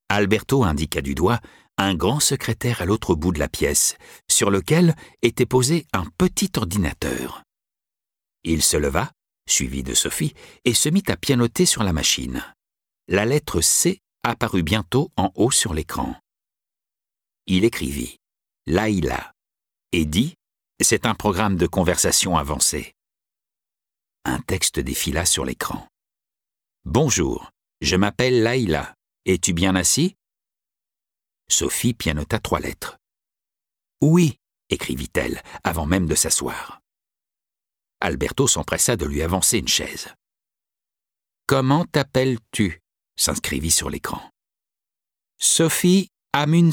Alberto indiqua du doigt un grand secrétaire à l'autre bout de la pièce, sur lequel était posé un petit ordinateur. Il se leva, suivi de Sophie, et se mit à pianoter sur la machine. La lettre C apparut bientôt en haut sur l'écran. Il écrivit « Laïla » et dit « C'est un programme de conversation avancé ». Un texte défila sur l'écran. « Bonjour, je m'appelle Laïla. Es-tu bien assis ?» Sophie pianota 3 lettres. « Oui », écrivit-elle, avant même de s'asseoir. Alberto s'empressa de lui avancer une chaise. « Comment t'appelles-tu » s'inscrivit sur l'écran. « Sophie Amundsen »,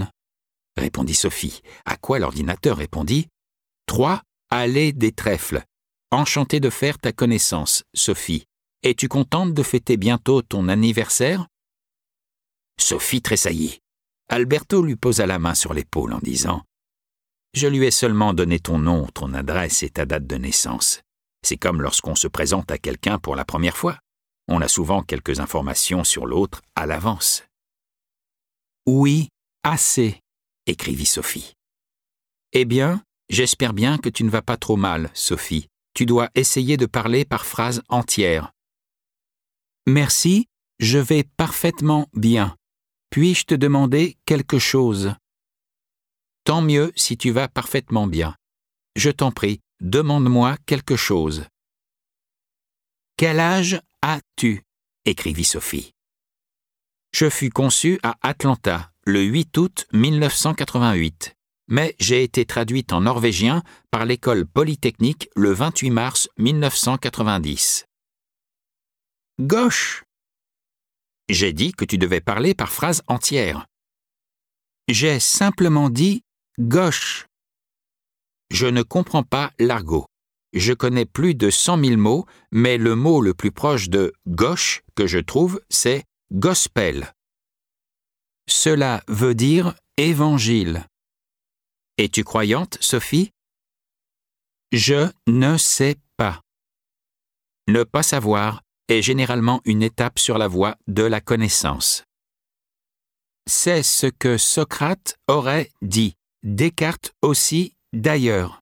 répondit Sophie, à quoi l'ordinateur répondit « 3 allée des Trèfles. Enchanté de faire ta connaissance, Sophie. Es-tu contente de fêter bientôt ton anniversaire ?» Sophie tressaillit. Alberto lui posa la main sur l'épaule en disant « Je lui ai seulement donné ton nom, ton adresse et ta date de naissance. C'est comme lorsqu'on se présente à quelqu'un pour la première fois. On a souvent quelques informations sur l'autre à l'avance. »« Oui, assez, » écrivit Sophie. « Eh bien, j'espère bien que tu ne vas pas trop mal, Sophie. Tu dois essayer de parler par phrases entières. »« Merci, je vais parfaitement bien. Puis-je te demander quelque chose ? » ?»« Tant mieux si tu vas parfaitement bien. Je t'en prie, demande-moi quelque chose. »« Quel âge as-tu » écrivit Sophie. « Je fus conçue à Atlanta, le 8 août 1988, mais j'ai été traduite en norvégien par l'école polytechnique le 28 mars 1990. »« Gauche !» J'ai dit que tu devais parler par phrase entière. J'ai simplement dit « gauche ». Je ne comprends pas l'argot. Je connais plus de 100 000 mots, mais le mot le plus proche de « gauche » que je trouve, c'est « gospel ». Cela veut dire « évangile ». Es-tu croyante, Sophie ? Je ne sais pas. Ne pas savoir est généralement une étape sur la voie de la connaissance. C'est ce que Socrate aurait dit, Descartes aussi d'ailleurs.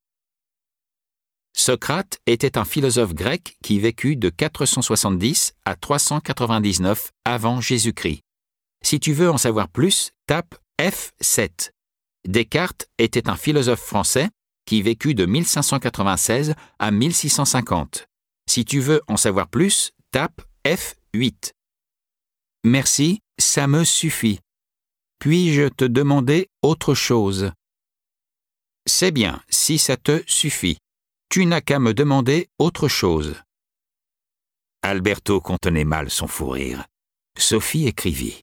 Socrate était un philosophe grec qui vécut de 470 à 399 avant Jésus-Christ. Si tu veux en savoir plus, tape F7. Descartes était un philosophe français qui vécut de 1596 à 1650. Si tu veux en savoir plus, tape F8. Merci, ça me suffit. Puis-je te demander autre chose ? C'est bien, si ça te suffit. Tu n'as qu'à me demander autre chose. Alberto contenait mal son fou rire. Sophie écrivit.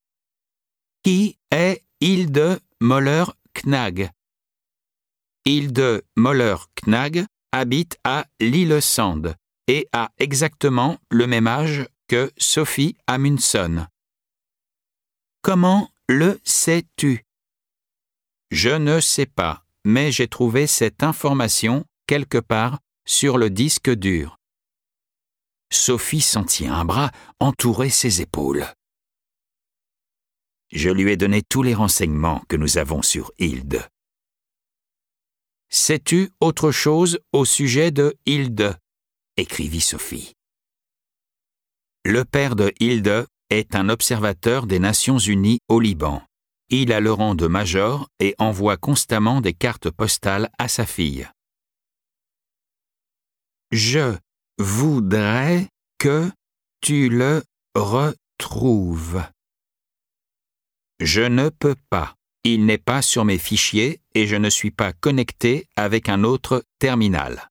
Qui est Hilde Moller-Knag ? Hilde Moller-Knag habite à Lillesand et a exactement le même âge que Sophie Amundsen. Comment le sais-tu ? Je ne sais pas, mais j'ai trouvé cette information quelque part sur le disque dur. Sophie sentit un bras entourer ses épaules. Je lui ai donné tous les renseignements que nous avons sur Hilde. Sais-tu autre chose au sujet de Hilde ? Écrivit Sophie. Le père de Hilde est un observateur des Nations Unies au Liban. Il a le rang de major et envoie constamment des cartes postales à sa fille. Je voudrais que tu le retrouves. Je ne peux pas. Il n'est pas sur mes fichiers et je ne suis pas connecté avec un autre terminal.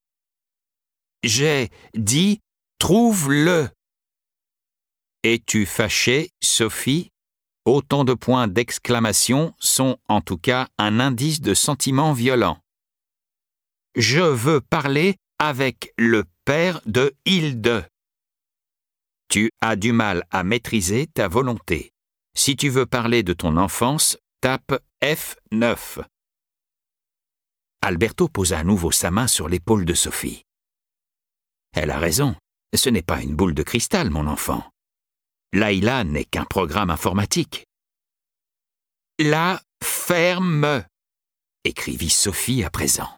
J'ai dit « trouve-le ». Es-tu fâchée, Sophie ? Autant de points d'exclamation sont en tout cas un indice de sentiment violent. Je veux parler avec le père de Hilde. Tu as du mal à maîtriser ta volonté. Si tu veux parler de ton enfance, tape F9. Alberto posa à nouveau sa main sur l'épaule de Sophie. Elle a raison, ce n'est pas une boule de cristal, mon enfant. Layla n'est qu'un programme informatique. La ferme, écrivit Sophie à présent.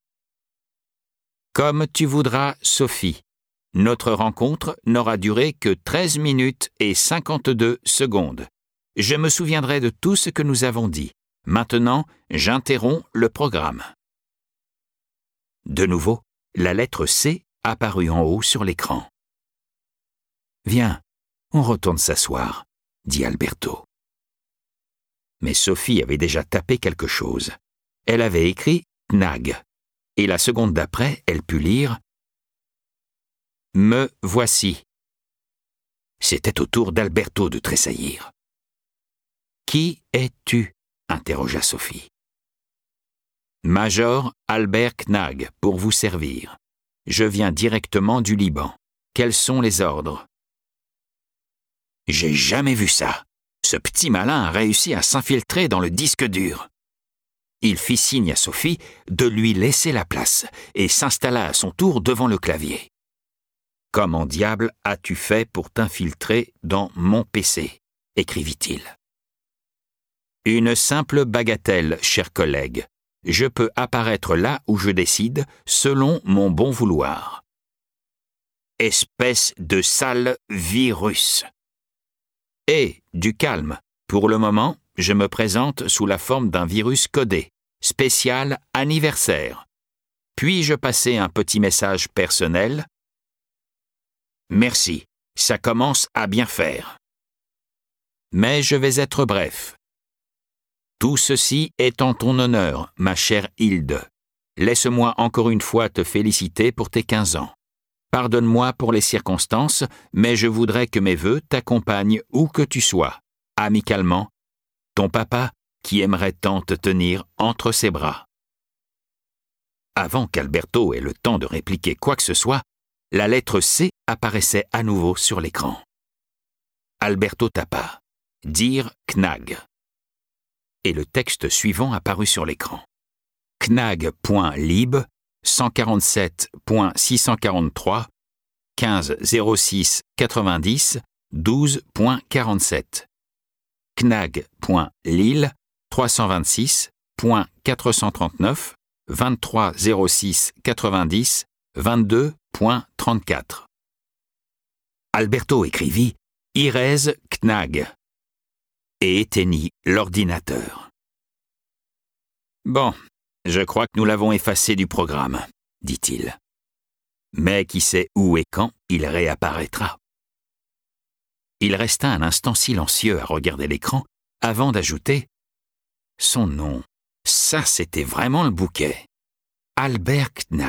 Comme tu voudras, Sophie. Notre rencontre n'aura duré que 13 minutes et 52 secondes. Je me souviendrai de tout ce que nous avons dit. Maintenant, j'interromps le programme. De nouveau, la lettre C apparut en haut sur l'écran. Viens, on retourne s'asseoir, dit Alberto. Mais Sophie avait déjà tapé quelque chose. Elle avait écrit Knag, et la seconde d'après, elle put lire « Me voici ». C'était au tour d'Alberto de tressaillir. « Qui es-tu » interrogea Sophie. « Major Albert Knag, pour vous servir. Je viens directement du Liban. Quels sont les ordres ?»« J'ai jamais vu ça. Ce petit malin a réussi à s'infiltrer dans le disque dur. » Il fit signe à Sophie de lui laisser la place et s'installa à son tour devant le clavier. « Comment diable as-tu fait pour t'infiltrer dans mon PC ?» écrivit-il. « Une simple bagatelle, cher collègue. Je peux apparaître là où je décide, selon mon bon vouloir. » Espèce de sale virus. Et du calme. Pour le moment, je me présente sous la forme d'un virus codé, spécial anniversaire. Puis-je passer un petit message personnel ? Merci, ça commence à bien faire. Mais je vais être bref. Tout ceci est en ton honneur, ma chère Hilde. Laisse-moi encore une fois te féliciter pour tes 15 ans. Pardonne-moi pour les circonstances, mais je voudrais que mes vœux t'accompagnent où que tu sois. Amicalement, ton papa qui aimerait tant te tenir entre ses bras. Avant qu'Alberto ait le temps de répliquer quoi que ce soit, la lettre C apparaissait à nouveau sur l'écran. Alberto tapa « Dire Knag » et le texte suivant apparut sur l'écran. Knag.lib 147.643 15.06.90 12.47 Knag.lil 326.439 23.06.90 22.34 Alberto écrivit « Irez Knag » et éteignit l'ordinateur. « Bon, je crois que nous l'avons effacé du programme, » dit-il. « Mais qui sait où et quand il réapparaîtra. » Il resta un instant silencieux à regarder l'écran avant d'ajouter « Son nom, ça c'était vraiment le bouquet. Albert Knag. »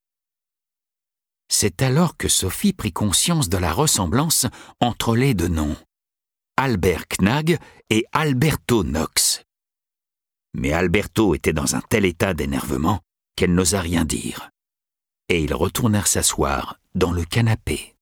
C'est alors que Sophie prit conscience de la ressemblance entre les deux noms. Albert Knag et Alberto Knox. Mais Alberto était dans un tel état d'énervement qu'elle n'osa rien dire. Et ils retournèrent s'asseoir dans le canapé.